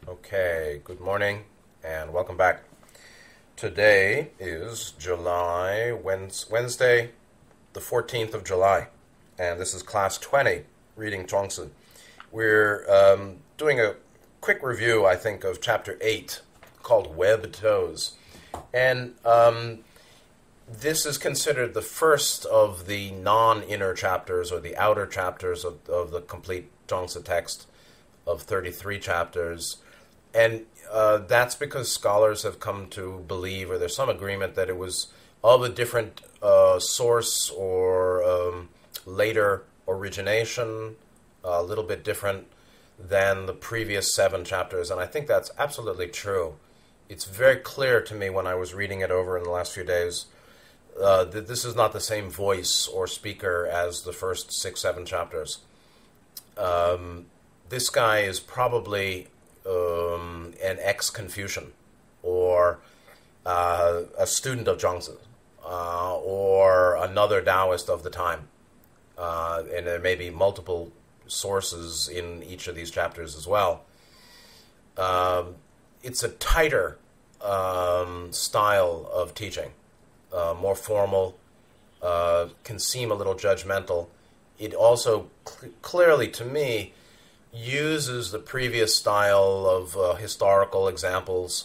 Okay, good morning and welcome back. Today is Wednesday, the 14th of July, and this is class 20, reading Zhuangzi. We're doing a quick review, I think, of chapter 8, called Web Toes. And this is considered the first of the non-inner chapters or the outer chapters of the complete Zhuangzi text of 33 chapters. And that's because scholars have come to believe, or there's some agreement, that it was of a different source or later origination, a little bit different than the previous 7 chapters. And I think that's absolutely true. It's very clear to me when I was reading it over in the last few days that this is not the same voice or speaker as the first 6, 7 chapters. This guy is probably an ex-Confucian or a student of Zhuangzi or another Taoist of the time. And there may be multiple sources in each of these chapters as well. It's a tighter style of teaching, more formal, can seem a little judgmental. It also clearly, to me, uses the previous style of historical examples,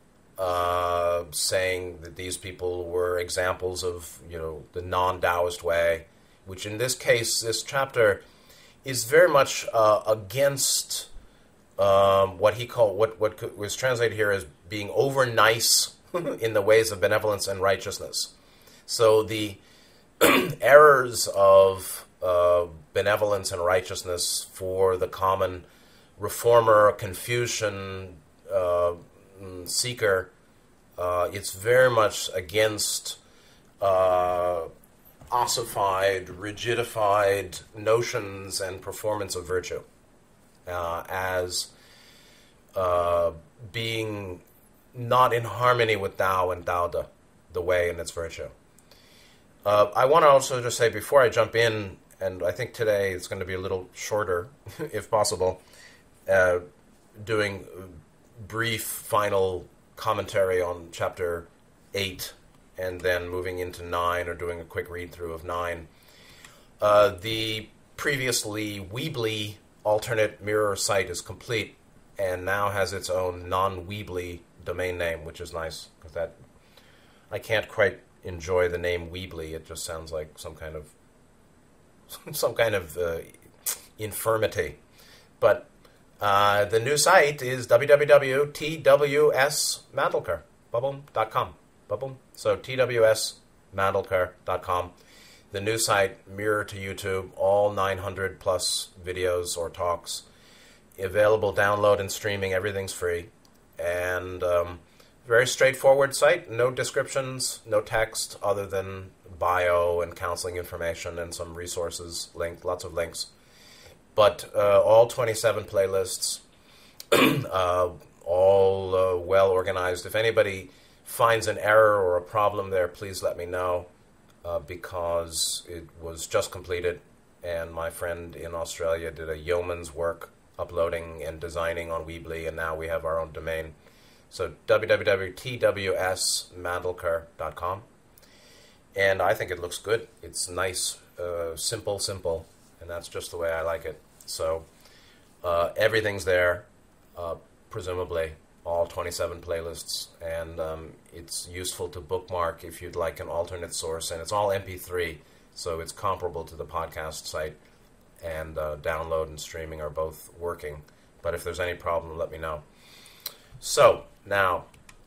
saying that these people were examples of, the non-Taoist way, which in this case, this chapter is very much against what he called, what was translated here as being over nice in the ways of benevolence and righteousness. So the errors of benevolence and righteousness for the common reformer, Confucian seeker, it's very much against ossified, rigidified notions and performance of virtue as being not in harmony with Tao and Taoda, the way and its virtue. I want to also just say, before I jump in, and I think today it's going to be a little shorter, if possible, doing brief final commentary on chapter 8, and then moving into 9, or doing a quick read-through of 9. The previously Weebly alternate mirror site is complete, and now has its own non-Weebly domain name, which is nice, because that I can't quite enjoy the name Weebly. It just sounds like some kind of infirmity. But the new site is www.twsmandelker.com. So twsmandelker.com. The new site, mirror to YouTube, all 900 plus videos or talks, available download and streaming. Everything's free, and very straightforward site. No descriptions, no text other than bio and counseling information and some resources linked, lots of links. But all 27 playlists, all well organized. If anybody finds an error or a problem there, please let me know, because it was just completed, and my friend in Australia did a yeoman's work uploading and designing on Weebly, and now we have our own domain. So www.twsmandelker.com. And I think it looks good. It's nice, simple, and that's just the way I like it. So everything's there, presumably, all 27 playlists, and it's useful to bookmark if you'd like an alternate source, and it's all MP3, so it's comparable to the podcast site, and download and streaming are both working. But if there's any problem, let me know. So, now,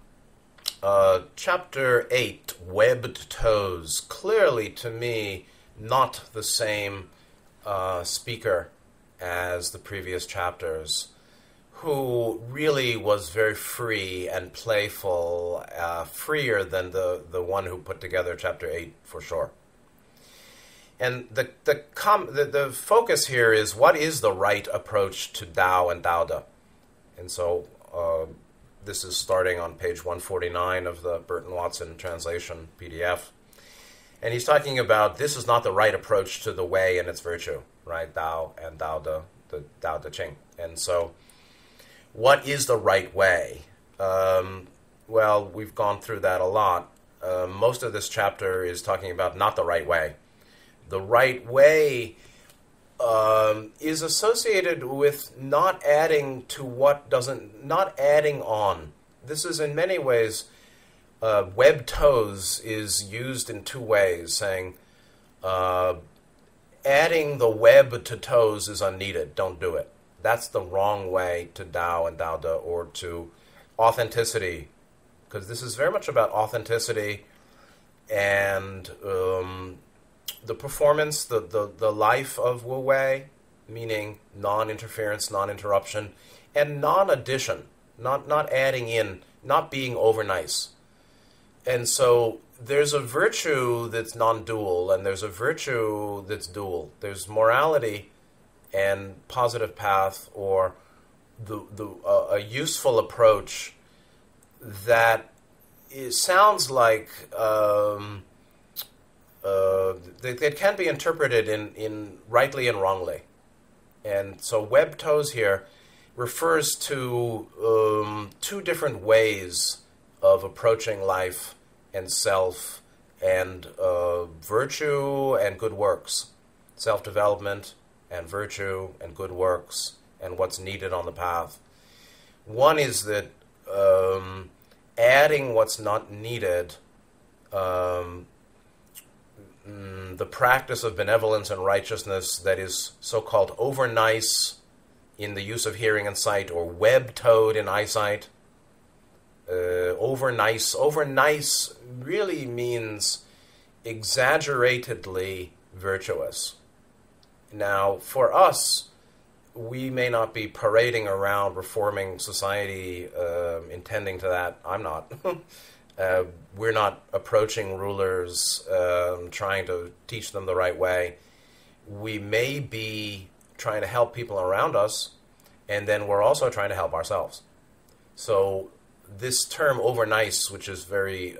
chapter 8, Webbed Toes, clearly to me not the same speaker as the previous chapters, who really was very free and playful, freer than the one who put together chapter 8 for sure. And the focus here is, what is the right approach to Tao and Taoda? And so this is starting on page 149 of the Burton Watson translation PDF. And he's talking about, this is not the right approach to the way and its virtue, right? Tao and Taoda, the Tao Te Ching. And so What is the right way? Well, we've gone through that a lot. Most of this chapter is talking about not the right way. The right way is associated with not adding to what doesn't, not adding on. This is in many ways, web toes is used in two ways, saying adding the web to toes is unneeded, don't do it. That's the wrong way to Tao and Dao De, or to authenticity, because this is very much about authenticity and the performance, the life of Wu Wei, meaning non-interference, non-interruption, and non-addition, not adding in, not being over nice. And so there's a virtue that's non-dual, and there's a virtue that's dual. There's morality and positive path, or a useful approach that sounds like that can be interpreted in rightly and wrongly. And so web toes here refers to two different ways of approaching life and self, and virtue and good works, self-development and virtue and good works, and what's needed on the path. One is that adding what's not needed, the practice of benevolence and righteousness that is so-called over-nice in the use of hearing and sight, or web-toed in eyesight. Over-nice. Over-nice really means exaggeratedly virtuous. Now, for us, we may not be parading around reforming society, intending to that. I'm not. We're not approaching rulers, trying to teach them the right way. We may be trying to help people around us, and then we're also trying to help ourselves. So this term over-nice, which is very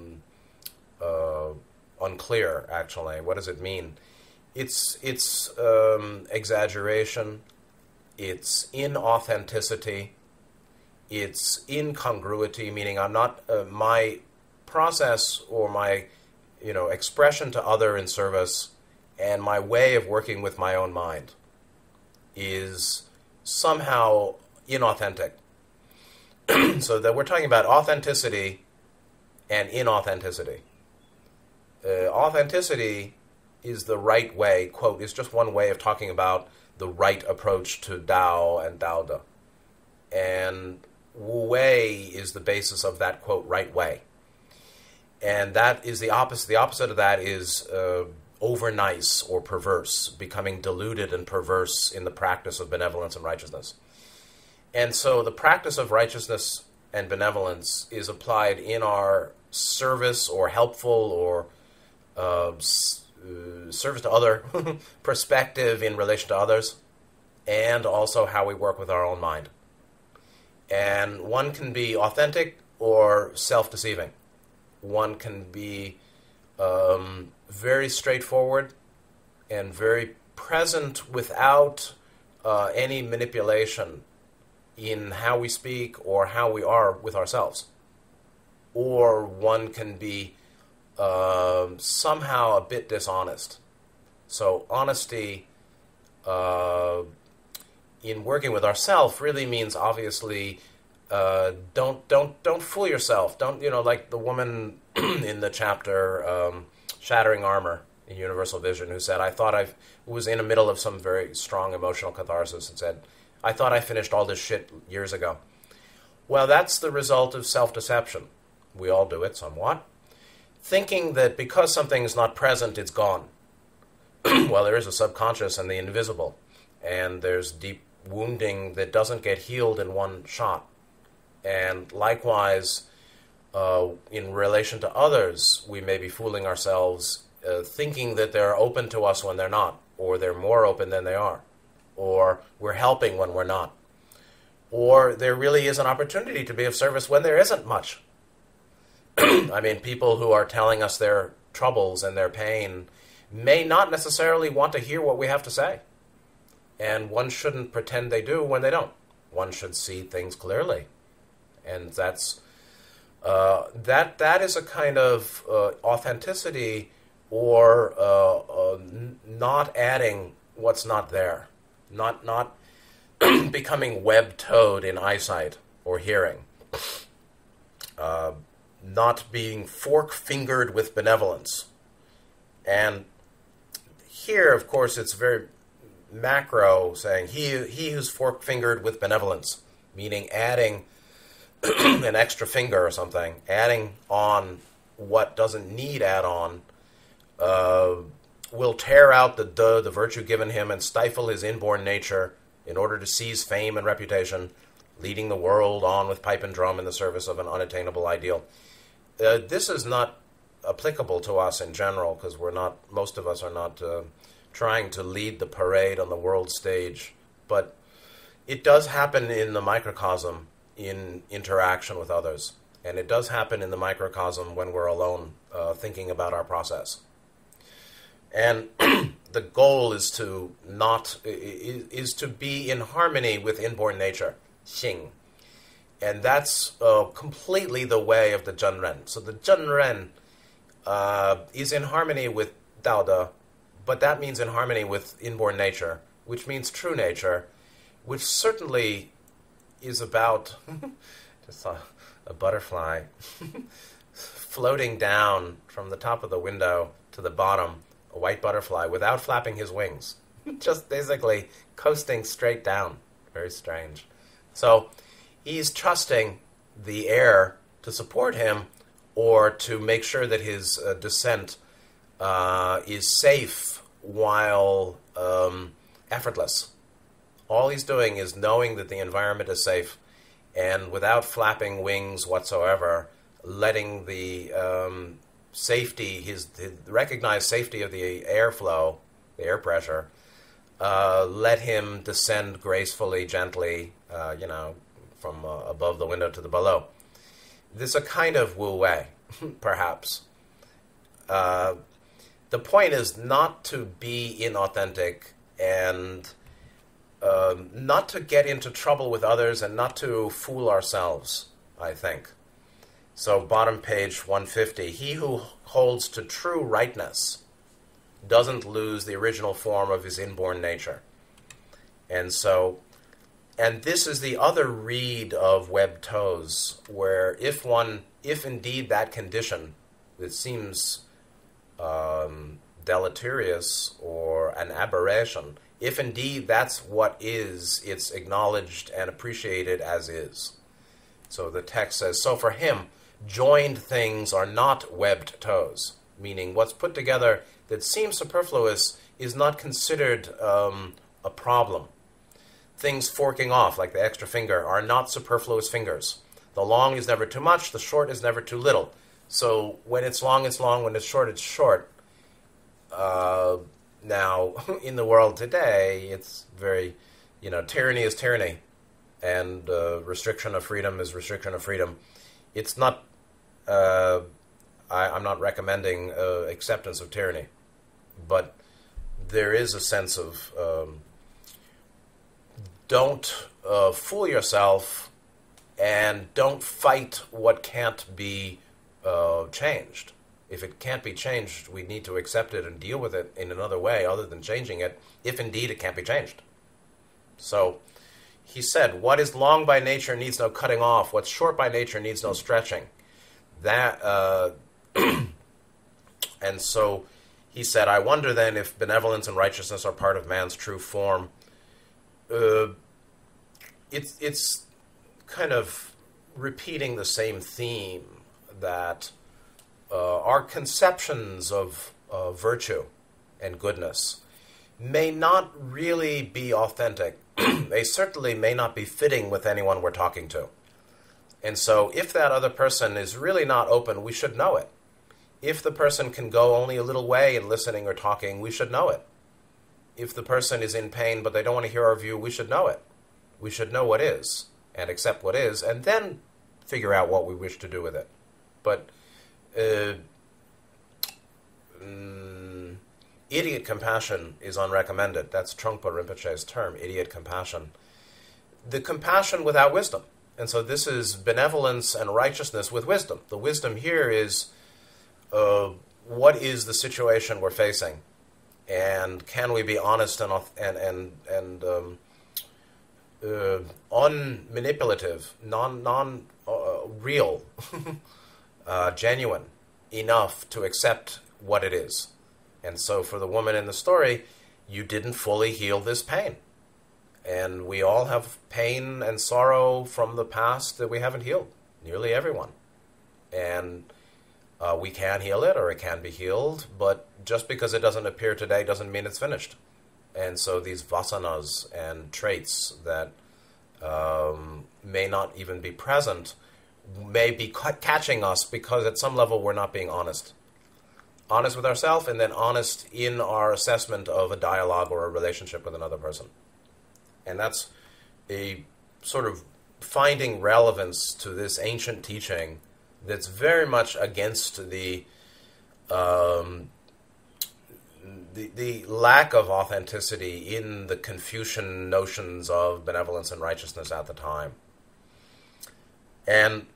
unclear, actually, what does it mean? It's exaggeration, it's inauthenticity, it's incongruity, meaning I'm not, my process or my expression to other in service and my way of working with my own mind is somehow inauthentic. So that we're talking about authenticity and inauthenticity. Authenticity is the right way, quote, is just one way of talking about the right approach to Tao and Dao De. And Wu Wei is the basis of that, quote, right way. And that is the opposite. The opposite of that is over-nice or perverse, becoming deluded and perverse in the practice of benevolence and righteousness. And so the practice of righteousness and benevolence is applied in our service or helpful or service to other perspective in relation to others, and also how we work with our own mind. And one can be authentic or self-deceiving. One can be very straightforward and very present without any manipulation in how we speak or how we are with ourselves. Or one can be somehow a bit dishonest. So honesty in working with ourselves really means, obviously, don't fool yourself. Don't, like the woman in the chapter Shattering Armor in Universal Vision, who said, was in the middle of some very strong emotional catharsis and said, I thought I finished all this shit years ago. Well, that's the result of self-deception. We all do it somewhat. Thinking that because something is not present, it's gone. Well, there is a subconscious and the invisible. And there's deep wounding that doesn't get healed in one shot. And likewise, in relation to others, we may be fooling ourselves, thinking that they're open to us when they're not, or they're more open than they are, or we're helping when we're not, or there really is an opportunity to be of service when there isn't much. I mean, people who are telling us their troubles and their pain may not necessarily want to hear what we have to say. And one shouldn't pretend they do when they don't. one should see things clearly. And that is a kind of authenticity, or not adding what's not there, not becoming web-toed in eyesight or hearing, not being fork-fingered with benevolence. And here, of course, it's very macro, saying he who's fork-fingered with benevolence, meaning adding an extra finger or something, adding on what doesn't need add-on, will tear out the virtue given him and stifle his inborn nature in order to seize fame and reputation, leading the world on with pipe and drum in the service of an unattainable ideal. This is not applicable to us in general, because most of us are not trying to lead the parade on the world stage, but it does happen in the microcosm in interaction with others, and it does happen in the microcosm when we're alone thinking about our process. And the goal is to be in harmony with inborn nature, xing. And that's completely the way of the Zhenren. So the Zhenren is in harmony with Dao De, but that means in harmony with inborn nature, which means true nature, which certainly is about just a butterfly floating down from the top of the window to the bottom, a white butterfly without flapping his wings, just basically coasting straight down. Very strange. So he's trusting the air to support him, or to make sure that his descent is safe while effortless. All he's doing is knowing that the environment is safe, and without flapping wings whatsoever, letting the safety, his recognized safety of the airflow, the air pressure, let him descend gracefully, gently, from above the window to the below. This is a kind of Wu Wei, perhaps. The point is not to be inauthentic, and not to get into trouble with others, and not to fool ourselves, I think. So bottom page 150, he who holds to true rightness doesn't lose the original form of his inborn nature. And this is the other read of Web Toes, where if indeed that condition that seems deleterious or an aberration, if indeed that's what is, it's acknowledged and appreciated as is. So the text says, so for him, joined things are not webbed toes, meaning what's put together that seems superfluous is not considered a problem. Things forking off, like the extra finger, are not superfluous fingers. The long is never too much, the short is never too little. So when it's long, it's long. When it's short, it's short. Now, in the world today, it's very, tyranny is tyranny, and restriction of freedom is restriction of freedom. It's not, I'm not recommending acceptance of tyranny, but there is a sense of don't fool yourself, and don't fight what can't be changed. If it can't be changed, we need to accept it and deal with it in another way other than changing it, if indeed it can't be changed. So he said, what is long by nature needs no cutting off. What's short by nature needs no stretching. That, and so he said, I wonder then if benevolence and righteousness are part of man's true form. It's kind of repeating the same theme, that our conceptions of virtue and goodness may not really be authentic. They certainly may not be fitting with anyone we're talking to. And so if that other person is really not open, we should know it. If the person can go only a little way in listening or talking, we should know it. If the person is in pain but they don't want to hear our view, we should know it. We should know what is and accept what is, and then figure out what we wish to do with it. But idiot compassion is unrecommended. That's Trungpa Rinpoche's term, idiot compassion. the compassion without wisdom. And so this is benevolence and righteousness with wisdom. The wisdom here is what is the situation we're facing, and can we be honest and unmanipulative, non real, genuine enough to accept what it is. And so for the woman in the story, you didn't fully heal this pain. And we all have pain and sorrow from the past that we haven't healed, nearly everyone. And we can heal it, or it can be healed, but just because it doesn't appear today doesn't mean it's finished. And so these vasanas and traits that may not even be present may be catching us because at some level we're not being honest. Honest with ourselves, and then honest in our assessment of a dialogue or a relationship with another person. And that's a sort of finding relevance to this ancient teaching that's very much against the lack of authenticity in the Confucian notions of benevolence and righteousness at the time. And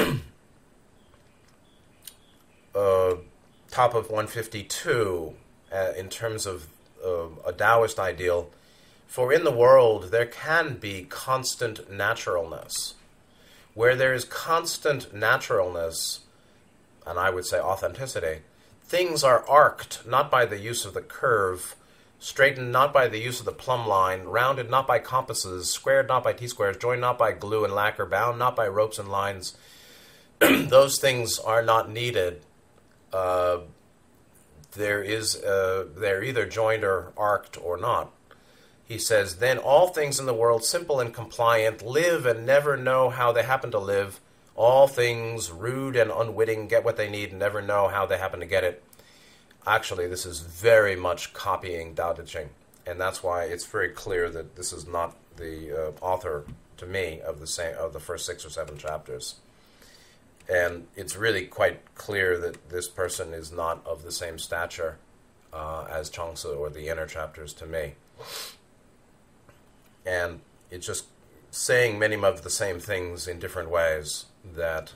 top of 152, in terms of a Taoist ideal, for in the world there can be constant naturalness. Where there is constant naturalness, and I would say authenticity, things are arced not by the use of the curve, straightened not by the use of the plumb line, rounded not by compasses, squared not by T-squares, joined not by glue and lacquer, bound not by ropes and lines. Those things are not needed. They're either joined or arced or not. He says, then all things in the world, simple and compliant, live and never know how they happen to live. All things, rude and unwitting, get what they need and never know how they happen to get it. Actually, this is very much copying Tao Te Ching, and that's why it's very clear that this is not the author, to me, of the first 6 or 7 chapters. And it's really quite clear that this person is not of the same stature as Chuang-Tzu or the inner chapters to me. And it's just saying many of the same things in different ways that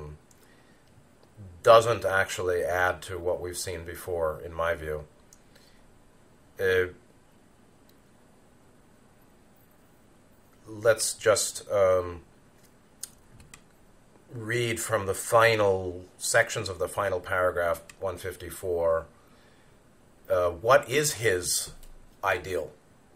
doesn't actually add to what we've seen before, in my view. Let's just read from the final sections of the final paragraph, 154. What is his ideal?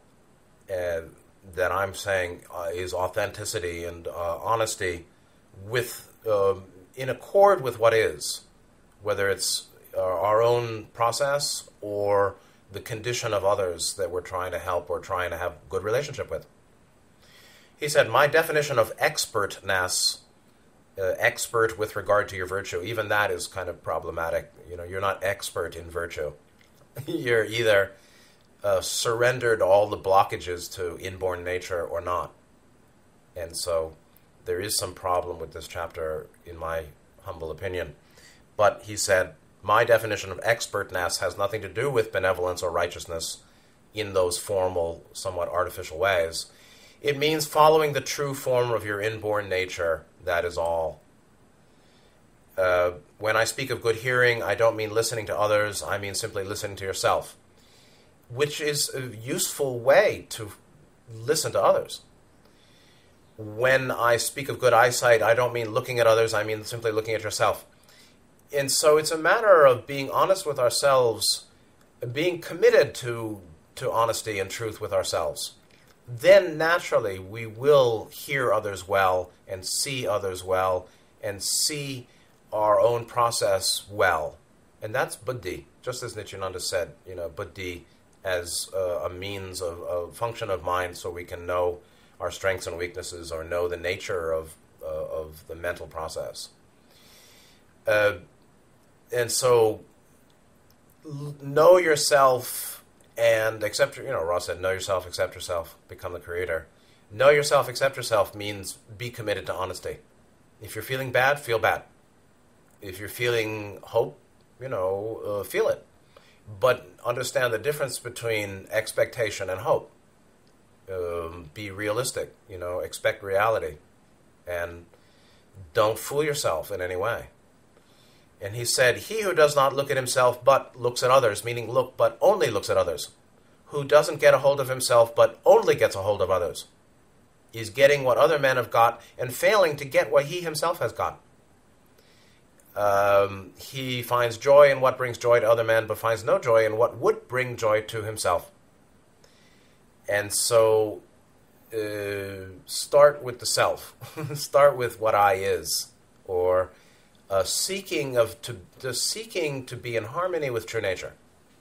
That I'm saying is authenticity and honesty with in accord with what is, whether it's our own process or the condition of others that we're trying to help or trying to have a good relationship with. He said, my definition of expertness, expert with regard to your virtue, even that is kind of problematic. You know, you're not expert in virtue. You're either surrendered all the blockages to inborn nature or not. And so there is some problem with this chapter, in my humble opinion. But he said, my definition of expertness has nothing to do with benevolence or righteousness in those formal, somewhat artificial ways. It means following the true form of your inborn nature, that is all. When I speak of good hearing, I don't mean listening to others, I mean simply listening to yourself, which is a useful way to listen to others. When I speak of good eyesight, I don't mean looking at others, I mean simply looking at yourself. And so it's a matter of being honest with ourselves, being committed to honesty and truth with ourselves. Then naturally we will hear others well and see others well and see our own process well. And that's buddhi, just as Nityananda said, buddhi as a means of a function of mind, so we can know our strengths and weaknesses or know the nature of the mental process. And so know yourself and accept, Ross said, know yourself, accept yourself, become the creator. Know yourself, accept yourself means be committed to honesty. If you're feeling bad, feel bad. If you're feeling hope, feel it. But understand the difference between expectation and hope. be realistic, expect reality, and don't fool yourself in any way. And he said, he who does not look at himself but looks at others, meaning look but only looks at others, who doesn't get a hold of himself but only gets a hold of others, is getting what other men have got and failing to get what he himself has got. He finds joy in what brings joy to other men, but finds no joy in what would bring joy to himself. And so, start with the self. Start with what I is, or seeking to be in harmony with true nature,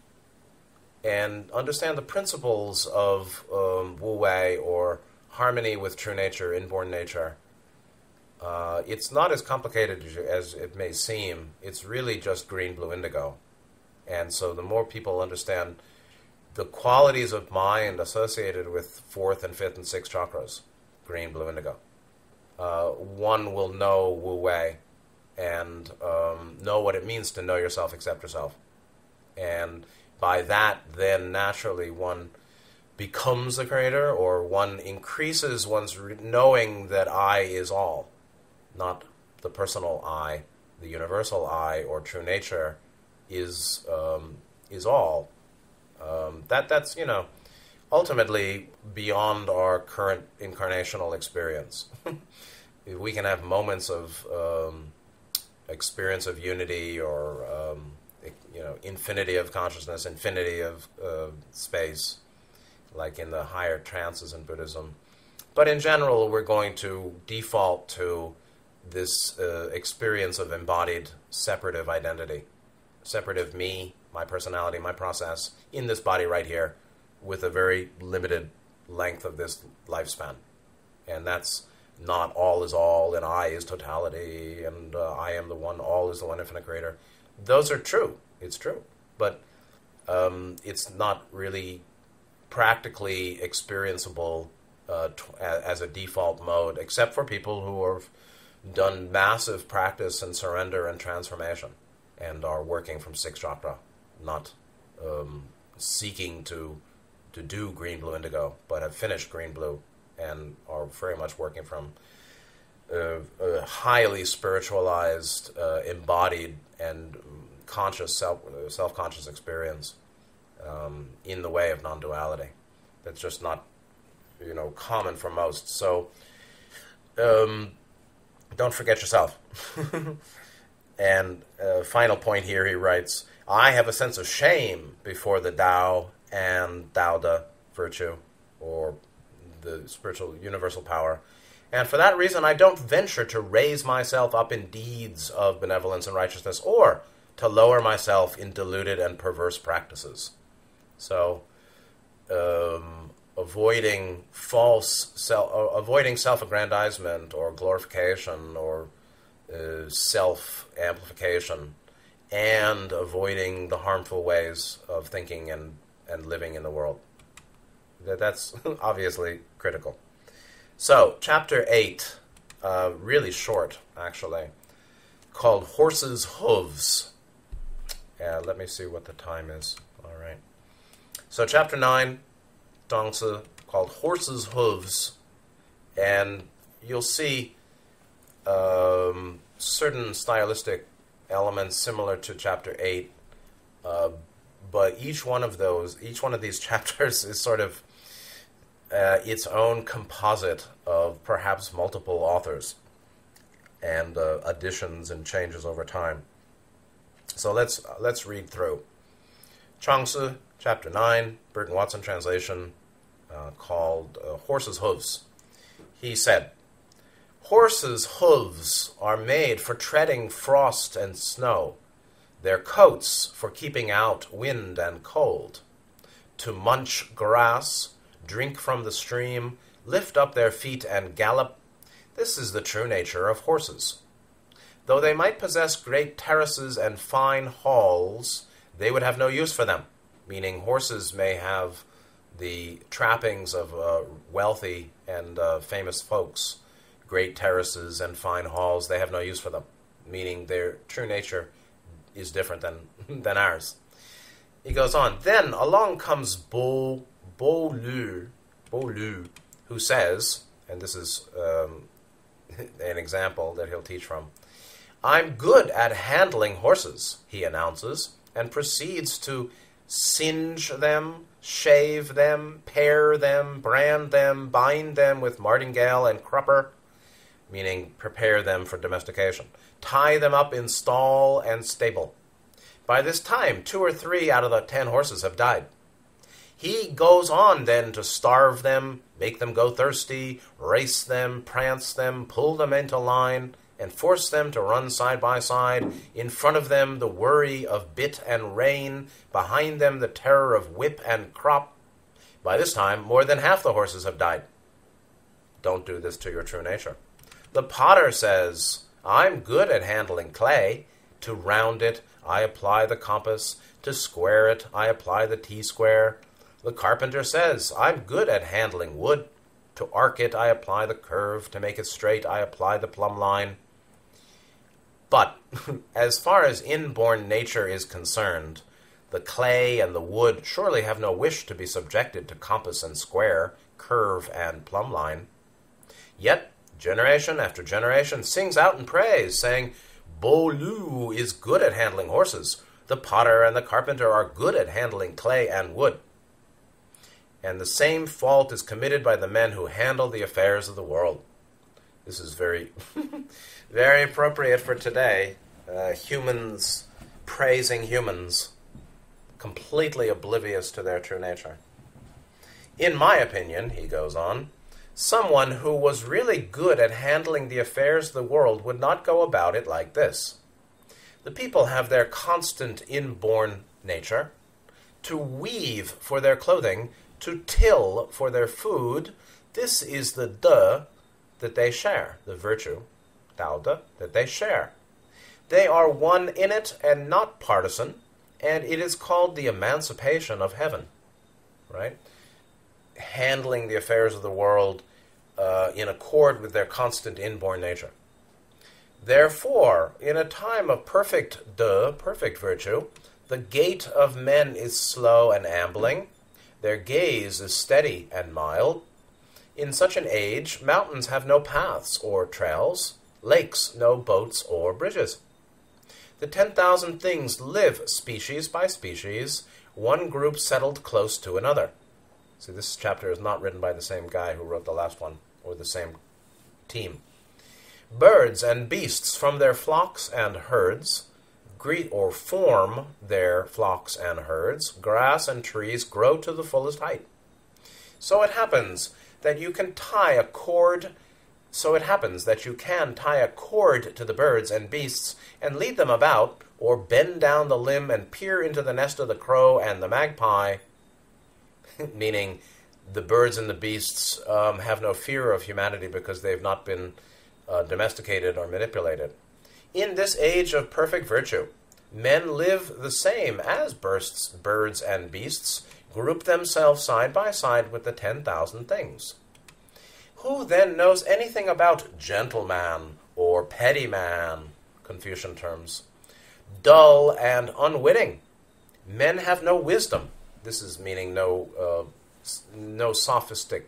and understand the principles of Wu Wei, or harmony with true nature, inborn nature. It's not as complicated as it may seem. It's really just green, blue, indigo. And so the more people understand the qualities of mind associated with fourth and fifth and sixth chakras, green, blue, indigo, one will know Wu Wei and know what it means to know yourself, accept yourself. And by that, then naturally one becomes the creator, or one increases one's knowing that I is all. Not the personal I, the universal I, or true nature is all. That's ultimately beyond our current incarnational experience. We can have moments of experience of unity, or infinity of consciousness, infinity of space, like in the higher trances in Buddhism. But in general, we're going to default to this experience of embodied separative identity, separative me, my personality, my process, in this body right here, with a very limited length of this lifespan. And that's not all is all, and I is totality, and I am the one, all is the one infinite creator. Those are true. It's true. But it's not really practically experienceable as a default mode, except for people who have done massive practice and surrender and transformation, and are working from sixth chakra, not seeking to do green, blue, indigo, but have finished green, blue, and are very much working from a highly spiritualized, embodied, and conscious self-conscious experience in the way of non-duality. That's just not common for most. So don't forget yourself. And final point here, he writes, I have a sense of shame before the Tao and Taoda virtue, or the spiritual universal power. And for that reason, I don't venture to raise myself up in deeds of benevolence and righteousness, or to lower myself in deluded and perverse practices. So, avoiding self-aggrandizement, or glorification, or self-amplification, and avoiding the harmful ways of thinking and living in the world. That's obviously critical. So, chapter 8, really short, actually, called Horses' Hooves. Let me see what the time is. All right. So, chapter 9, Dongzi, called Horses' Hooves, and you'll see certain stylistic elements similar to chapter 8, but each one of these chapters is sort of its own composite of perhaps multiple authors, and additions and changes over time. So let's read through. Chuang-Tzu, chapter 9, Burton Watson translation, called Horses' Hooves. He said, Horses' hooves are made for treading frost and snow, their coats for keeping out wind and cold. To munch grass, drink from the stream, lift up their feet and gallop, this is the true nature of horses. Though they might possess great terraces and fine halls, they would have no use for them, meaning horses may have the trappings of wealthy and famous folks, great terraces and fine halls. They have no use for them, meaning their true nature is different than ours. He goes on, then along comes Bo Lu, Bo Lu, who says, and this is an example that he'll teach from, "I'm good at handling horses," he announces, and proceeds to singe them, shave them, pare them, brand them, bind them with martingale and crupper, meaning prepare them for domestication, tie them up in stall and stable. By this time, 2 or 3 out of the 10 horses have died. He goes on then to starve them, make them go thirsty, race them, prance them, pull them into line, and force them to run side by side. In front of them the worry of bit and rein, behind them the terror of whip and crop. By this time, more than half the horses have died. Don't do this to your true nature. The potter says, "I'm good at handling clay. To round it, I apply the compass. To square it, I apply the T-square. The carpenter says, "I'm good at handling wood. To arc it, I apply the curve. To make it straight, I apply the plumb line." But as far as inborn nature is concerned, the clay and the wood surely have no wish to be subjected to compass and square, curve and plumb line. Yet generation after generation sings out in praise, saying, "Bo Lu is good at handling horses. The potter and the carpenter are good at handling clay and wood." And the same fault is committed by the men who handle the affairs of the world. This is very, very appropriate for today. Humans praising humans, completely oblivious to their true nature. In my opinion, he goes on, someone who was really good at handling the affairs of the world would not go about it like this. The people have their constant inborn nature to weave for their clothing, to till for their food. This is the de that they share, the virtue, Dao de, that they share. They are one in it and not partisan, and it is called the emancipation of heaven, right? Handling the affairs of the world in accord with their constant inborn nature. Therefore, in a time of perfect de, perfect virtue, the gait of men is slow and ambling, their gaze is steady and mild. In such an age, mountains have no paths or trails, lakes no boats or bridges. The 10,000 things live species by species, one group settled close to another. See, this chapter is not written by the same guy who wrote the last one, or the same team. Birds and beasts from their flocks and herds form their flocks and herds. Grass and trees grow to the fullest height. So it happens that you can tie a cord to the birds and beasts and lead them about, or bend down the limb and peer into the nest of the crow and the magpie, meaning the birds and the beasts have no fear of humanity because they've not been domesticated or manipulated. In this age of perfect virtue, men live the same as birds and beasts, group themselves side by side with the 10,000 things. Who then knows anything about gentleman or petty man, Confucian terms? Dull and unwitting. Men have no wisdom. This is meaning no sophistic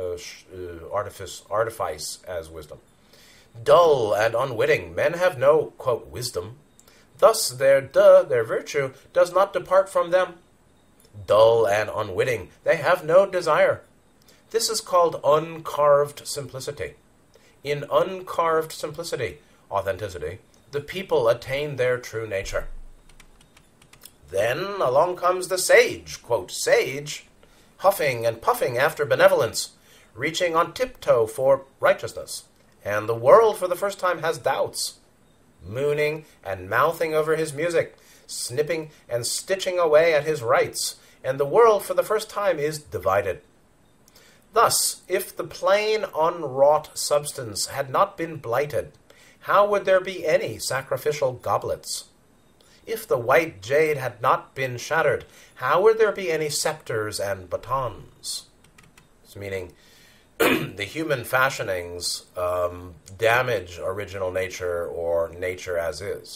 artifice as wisdom. Dull and unwitting. Men have no, quote, wisdom. Thus their virtue, does not depart from them. Dull and unwitting. They have no desire. This is called uncarved simplicity. In uncarved simplicity, authenticity, the people attain their true nature. Then along comes the sage, quote, sage, huffing and puffing after benevolence, reaching on tiptoe for righteousness. And the world for the first time has doubts, mooning and mouthing over his music, snipping and stitching away at his rights, and the world for the first time is divided. Thus, if the plain unwrought substance had not been blighted, how would there be any sacrificial goblets? If the white jade had not been shattered, how would there be any scepters and batons? It's meaning the human fashionings damage original nature or nature as is.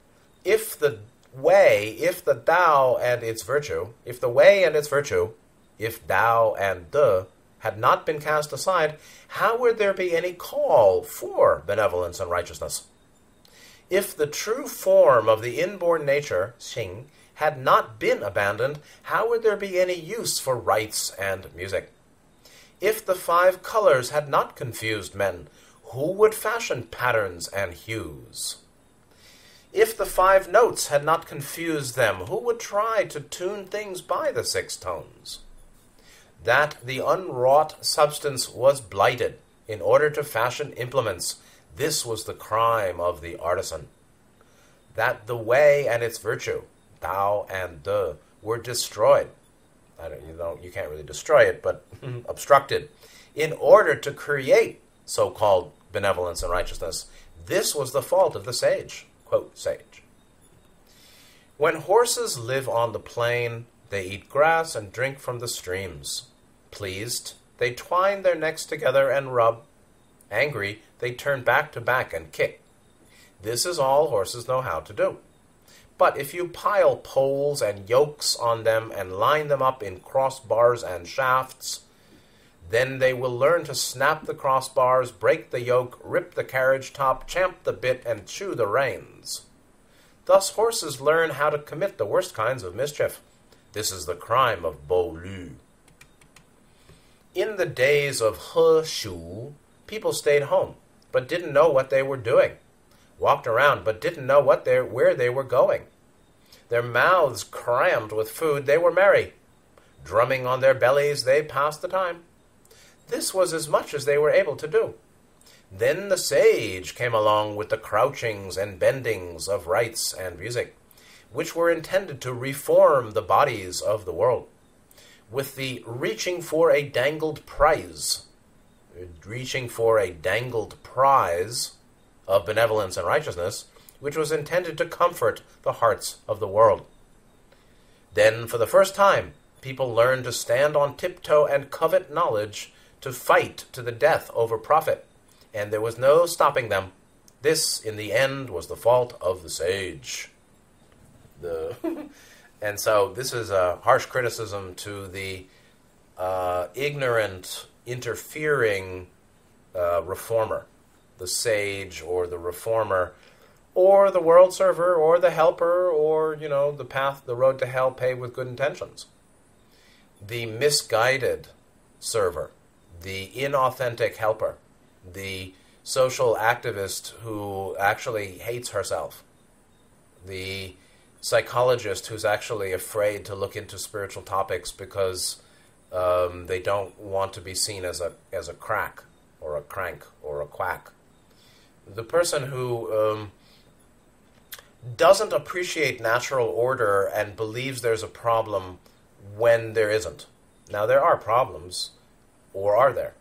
If the way and its virtue If Tao and De had not been cast aside, how would there be any call for benevolence and righteousness? If the true form of the inborn nature, Xing, had not been abandoned, how would there be any use for rites and music? If the 5 colors had not confused men, who would fashion patterns and hues? If the 5 notes had not confused them, who would try to tune things by the 6 tones? That the unwrought substance was blighted in order to fashion implements, this was the crime of the artisan. That the way and its virtue, Tao and De, were destroyed. You can't really destroy it, but obstructed, in order to create so-called benevolence and righteousness. This was the fault of the sage. Quote, sage. When horses live on the plain, they eat grass and drink from the streams. Pleased, they twine their necks together and rub. Angry, they turn back to back and kick. This is all horses know how to do. But if you pile poles and yokes on them and line them up in crossbars and shafts, then they will learn to snap the crossbars, break the yoke, rip the carriage top, champ the bit, and chew the reins. Thus horses learn how to commit the worst kinds of mischief. This is the crime of Bo Lu. In the days of He Shu, people stayed home, but didn't know what they were doing. Walked around, but didn't know where they were going. Their mouths crammed with food, they were merry. Drumming on their bellies, they passed the time. This was as much as they were able to do. Then the sage came along with the crouchings and bendings of rites and music, which were intended to reform the bodies of the world, with the reaching for a dangled prize of benevolence and righteousness, which was intended to comfort the hearts of the world. Then, for the first time, people learned to stand on tiptoe and covet knowledge, to fight to the death over profit, and there was no stopping them. This, in the end, was the fault of the sage. And so this is a harsh criticism to the ignorant, interfering reformer, the sage or the reformer, or the world server, or the helper, or, the road to hell paved with good intentions. The misguided server, the inauthentic helper, the social activist who actually hates herself, the psychologist who's actually afraid to look into spiritual topics because they don't want to be seen as a crack or a crank or a quack. The person who doesn't appreciate natural order and believes there's a problem when there isn't. Now, there are problems, or are there?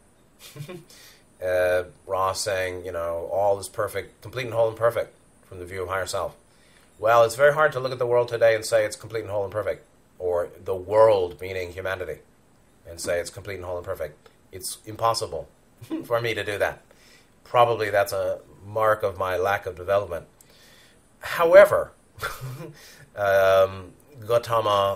Ross saying, all is perfect, complete and whole and perfect from the view of higher self. Well, it's very hard to look at the world today and say it's complete and whole and perfect, or the world, meaning humanity, and say it's complete and whole and perfect. It's impossible for me to do that. Probably that's a mark of my lack of development. However, Gautama,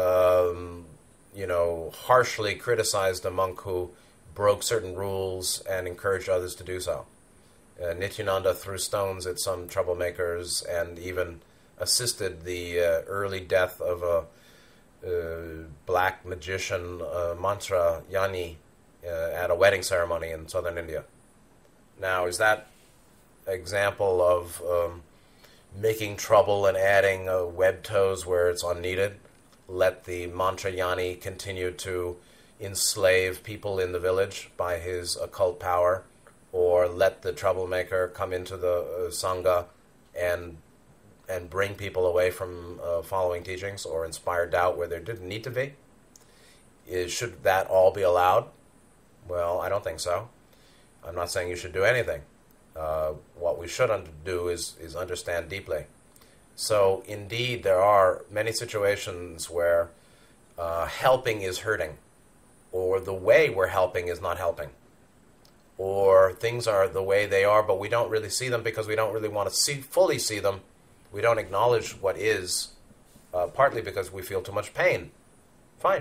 harshly criticized a monk who broke certain rules and encouraged others to do so. Nityananda threw stones at some troublemakers and even assisted the early death of a black magician, Mantra Yani, at a wedding ceremony in southern India. Now, is that example of making trouble and adding web toes where it's unneeded? Let the Mantra Yani continue to enslave people in the village by his occult power, or let the troublemaker come into the Sangha and bring people away from following teachings, or inspire doubt where there didn't need to be? Should that all be allowed? Well, I don't think so. I'm not saying you should do anything. What we should do is understand deeply. So, indeed, there are many situations where helping is hurting, or the way we're helping is not helping, or things are the way they are, but we don't really see them because we don't really want to fully see them. We don't acknowledge what is, partly because we feel too much pain. Fine.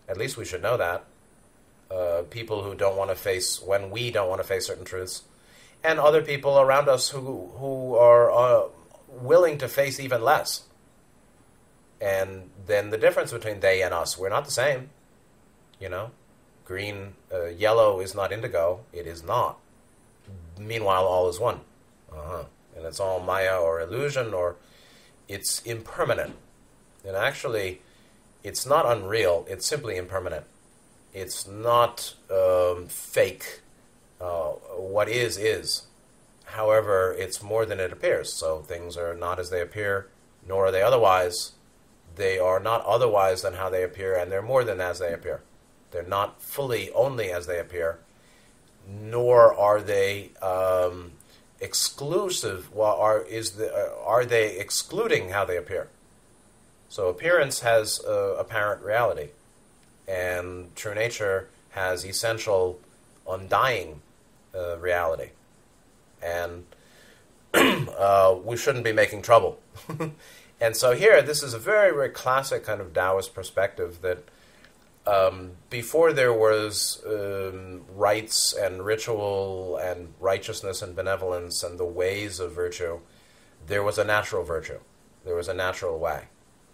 At least we should know that. People who don't want to face, when we don't want to face certain truths, and other people around us who are willing to face even less. And then the difference between they and us, we're not the same. You know, yellow is not indigo. It is not. Meanwhile, all is one. And it's all Maya or illusion, or it's impermanent. And actually, it's not unreal. It's simply impermanent. It's not fake. What is. However, it's more than it appears. So things are not as they appear, nor are they otherwise. They are not otherwise than how they appear, and they're more than as they appear. They're not fully only as they appear, nor are they exclusive. Well, are they excluding how they appear? So appearance has apparent reality, and true nature has essential, undying reality. And we shouldn't be making trouble. And so here, this is a very, very classic kind of Taoist perspective that before there was rites and ritual and righteousness and benevolence and the ways of virtue, there was a natural virtue. There was a natural way.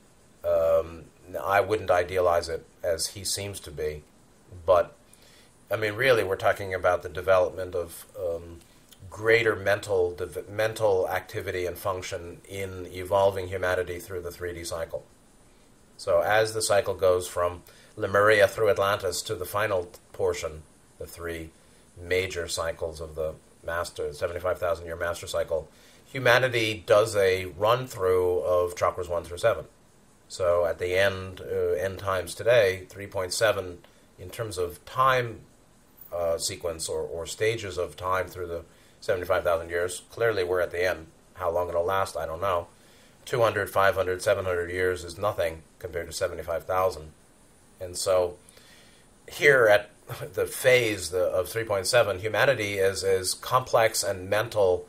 I wouldn't idealize it as he seems to be, but I mean, really, we're talking about the development of greater mental activity and function in evolving humanity through the 3D cycle. So as the cycle goes from Lemuria through Atlantis to the final portion, the 3 major cycles of the 75,000-year master cycle, humanity does a run-through of chakras 1 through 7. So at the end times today, 3.7, in terms of time sequence or stages of time through the 75,000 years, clearly we're at the end. How long it'll last, I don't know. 200, 500, 700 years is nothing compared to 75,000. And so here at the phase of 3.7, humanity is as complex and mentally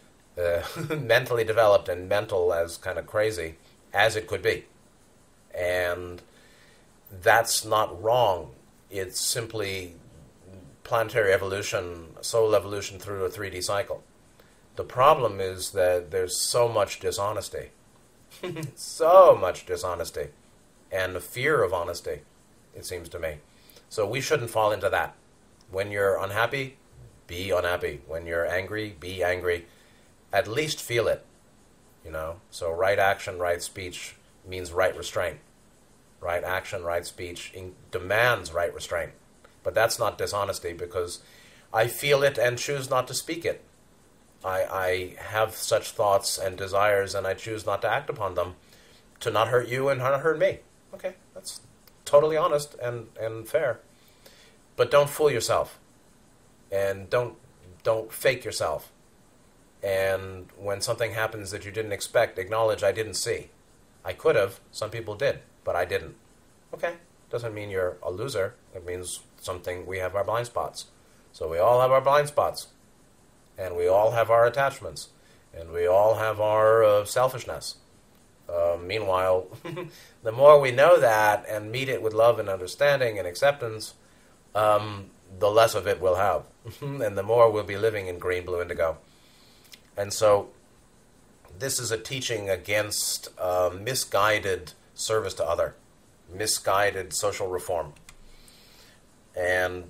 developed and mental as kind of crazy as it could be. And that's not wrong. It's simply planetary evolution, soul evolution through a 3D cycle. The problem is that there's so much dishonesty. So much dishonesty. And the fear of honesty, it seems to me. So we shouldn't fall into that. When you're unhappy, be unhappy. When you're angry, be angry. At least feel it. You know? So right action, right speech means right restraint. Right action, right speech demands right restraint. But that's not dishonesty, because I feel it and choose not to speak it. I have such thoughts and desires, and I choose not to act upon them to not hurt you and not hurt me. Okay, that's totally honest and fair. But don't fool yourself. And don't fake yourself. And when something happens that you didn't expect, acknowledge I didn't see. I could have. Some people did, but I didn't. Okay, doesn't mean you're a loser. It means we have our blind spots. So we all have our blind spots. And we all have our attachments. And we all have our selfishness. Meanwhile, the more we know that and meet it with love and understanding and acceptance, the less of it we'll have. And the more we'll be living in green, blue, indigo. And so this is a teaching against misguided service to other, misguided social reform. And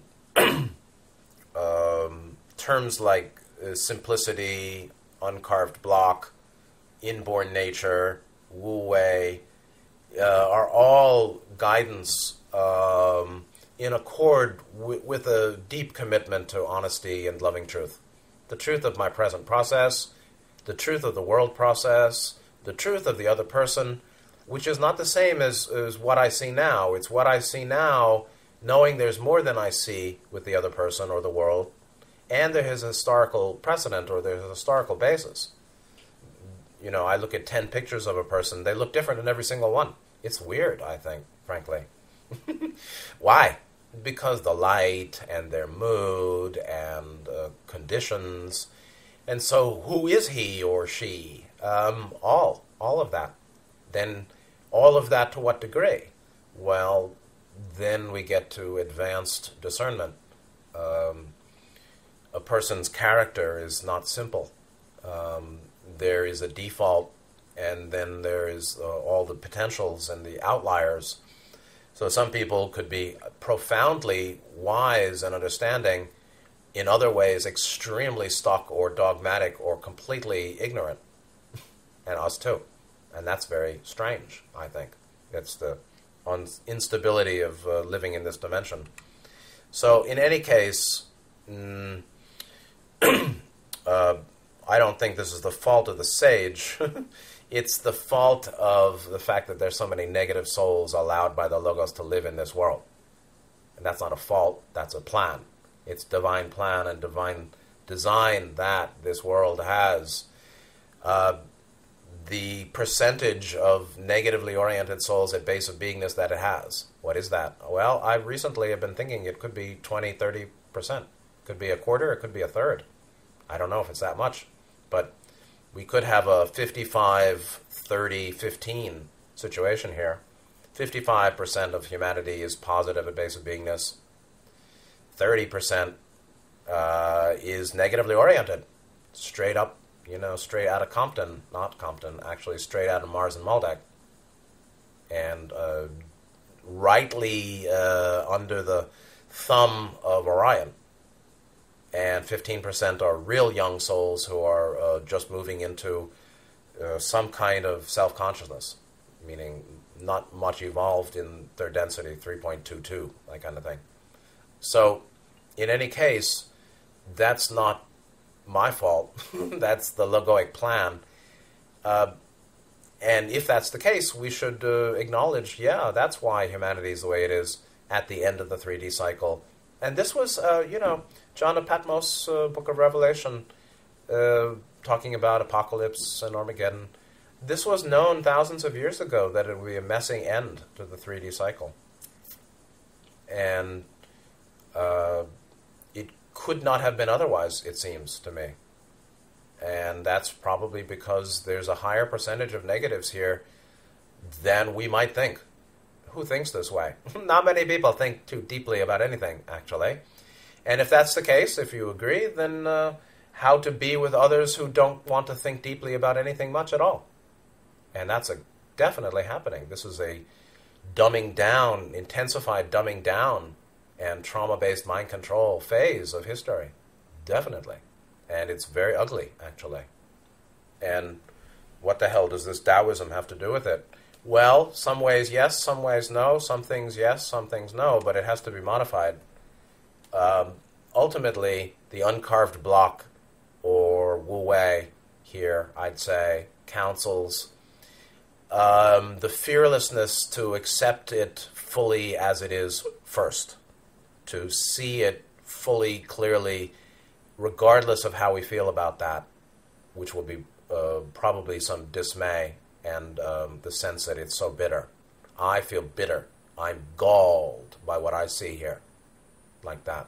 terms like simplicity, uncarved block, inborn nature, wu wei, are all guidance in accord with a deep commitment to honesty and loving truth. The truth of my present process, the truth of the world process, the truth of the other person, which is not the same as what I see now. It's what I see now, knowing there's more than I see with the other person or the world, and there is a historical precedent or there's a historical basis. You know, I look at 10 pictures of a person, they look different in every single one. It's weird, I think, frankly. Why? Because the light and their mood and conditions. And so who is he or she? All of that. Then all of that to what degree? Well, then we get to advanced discernment. A person's character is not simple. There is a default, and then there is all the potentials and the outliers. So some people could be profoundly wise and understanding, in other ways extremely stuck or dogmatic or completely ignorant. And us too. And that's very strange, I think. It's the instability of living in this dimension. So in any case, I don't think this is the fault of the sage. It's the fault of the fact that there's so many negative souls allowed by the Logos to live in this world. And that's not a fault, that's a plan. It's divine plan and divine design that this world has. The percentage of negatively oriented souls at base of beingness that it has. What is that? Well, I recently have been thinking it could be 20, 30%. It could be a quarter, it could be a third. I don't know if it's that much. But we could have a 55, 30, 15 situation here. 55% of humanity is positive at base of beingness. 30% is negatively oriented. Straight up, straight out of Compton. Not Compton, actually straight out of Mars and Maldek. And rightly under the thumb of Orion. And 15% are real young souls who are just moving into some kind of self-consciousness, meaning not much evolved in their density, 3.22, that kind of thing. So, in any case, that's not my fault. That's the logoic plan. And if that's the case, we should acknowledge, that's why humanity is the way it is at the end of the 3D cycle. And this was, John of Patmos, Book of Revelation, talking about apocalypse and Armageddon. This was known thousands of years ago that it would be a messing end to the 3D cycle. And it could not have been otherwise, it seems to me. And that's probably because there's a higher percentage of negatives here than we might think. Who thinks this way? Not many people think too deeply about anything, actually. And if that's the case, if you agree, then how to be with others who don't want to think deeply about anything much at all. And that's definitely happening. This is a dumbing down, intensified dumbing down and trauma-based mind control phase of history. Definitely. And it's very ugly, actually. And what the hell does this Taoism have to do with it? Well, some ways yes, some ways no. Some things yes, some things no, but it has to be modified. Ultimately, the uncarved block, or Wu Wei here, I'd say, counsels the fearlessness to accept it fully as it is first, to see it fully, clearly, regardless of how we feel about that, which will be probably some dismay and the sense that it's so bitter. I feel bitter. I'm galled by what I see here. Like that.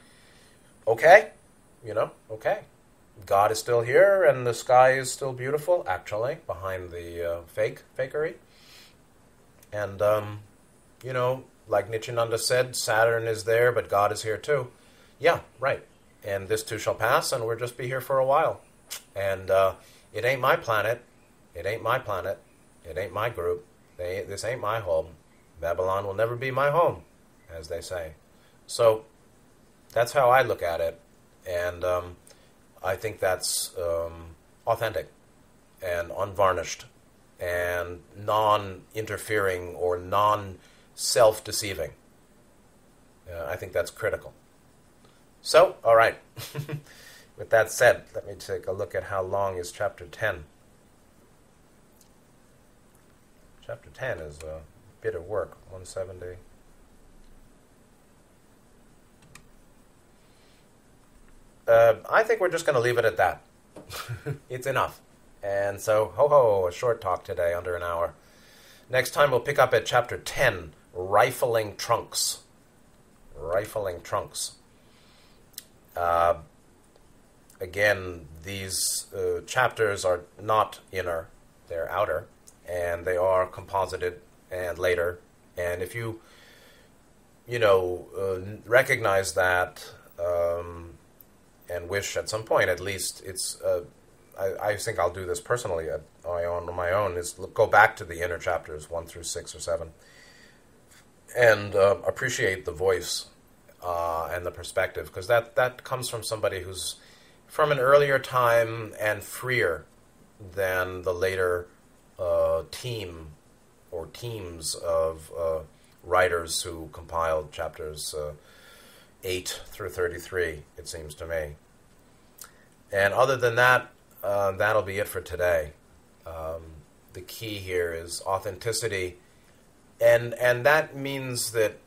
Okay? Okay. God is still here, and the sky is still beautiful, actually, behind the fakery. And, like Nityananda said, Saturn is there, but God is here too. Yeah, right. And this too shall pass, and we'll just be here for a while. And it ain't my planet. It ain't my planet. It ain't my group. This ain't my home. Babylon will never be my home, as they say. So that's how I look at it. And I think that's authentic and unvarnished and non-interfering or non-self-deceiving. I think that's critical. So, all right. With that said, let me take a look at how long is Chapter 10. Chapter 10 is a bit of work, 170. I think we're just going to leave it at that. It's enough. And so, a short talk today, under an hour. Next time we'll pick up at Chapter 10, Rifling Trunks. Rifling Trunks. Again, these chapters are not inner, they're outer, and they are composited and later. And if you recognize that and wish at some point, at least, I think I'll do this personally on my own, is go back to the inner chapters 1 through 6 or 7 and appreciate the voice and the perspective, because that comes from somebody who's from an earlier time and freer than the later team or teams of writers who compiled chapters 8 through 33, it seems to me. And other than that, that'll be it for today. The key here is authenticity, and that means that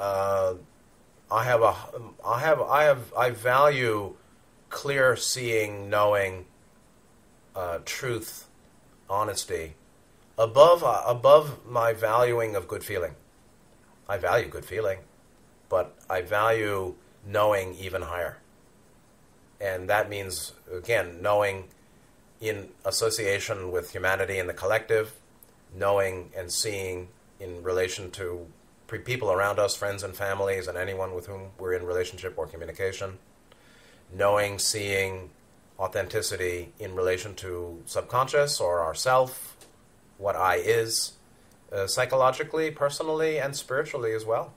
I value clear seeing, knowing, truth, honesty above my valuing of good feeling. I value good feeling, but I value knowing even higher. And that means, again, knowing in association with humanity and the collective, knowing and seeing in relation to people around us, friends and families, and anyone with whom we're in relationship or communication, knowing, seeing, authenticity in relation to subconscious or ourself, what I is, psychologically, personally, and spiritually as well.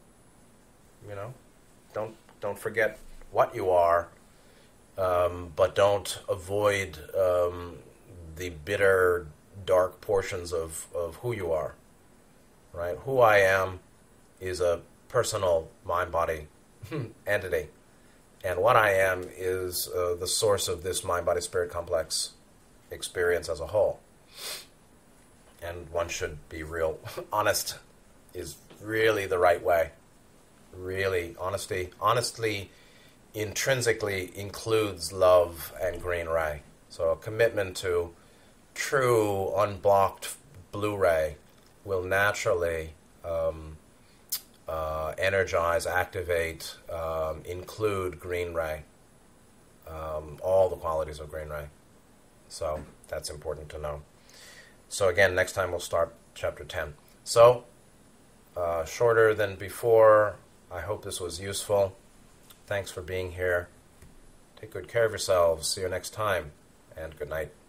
Don't forget what you are, but don't avoid the bitter, dark portions of who you are. Right? Who I am is a personal mind-body entity, and what I am is the source of this mind-body-spirit complex experience as a whole. And one should be real honest is really the right way. Really, honestly, intrinsically includes love and green ray. So a commitment to true unblocked blue ray will naturally energize, activate, include green ray, all the qualities of green ray. So that's important to know. So again, next time we'll start chapter 10. So, shorter than before. I hope this was useful. Thanks for being here. Take good care of yourselves. See you next time, and good night.